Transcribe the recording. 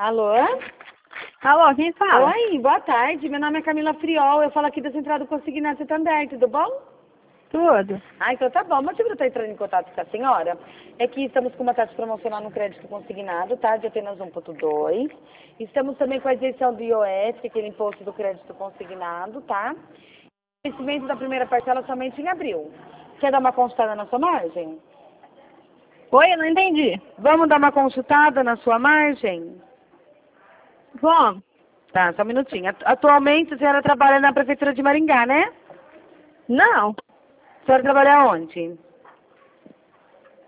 Alô? Alô, quem fala? Oi, boa tarde. Meu nome é Camila Friol. Eu falo aqui da Central do Consignado Santander, tudo bom? Tudo. Ah, então tá bom. O motivo de eu estar entrando em contato com a senhora é que estamos com uma taxa promocional no crédito consignado, tá? De apenas 1,2. Estamos também com a isenção do IOF, que é aquele imposto do crédito consignado, tá? O vencimento da primeira parcela somente em abril. Quer dar uma consultada na sua margem? Oi, eu não entendi. Vamos dar uma consultada na sua margem? Vamos. Tá, só um minutinho. Atualmente a senhora trabalha na Prefeitura de Maringá, né? Não. A senhora trabalha onde?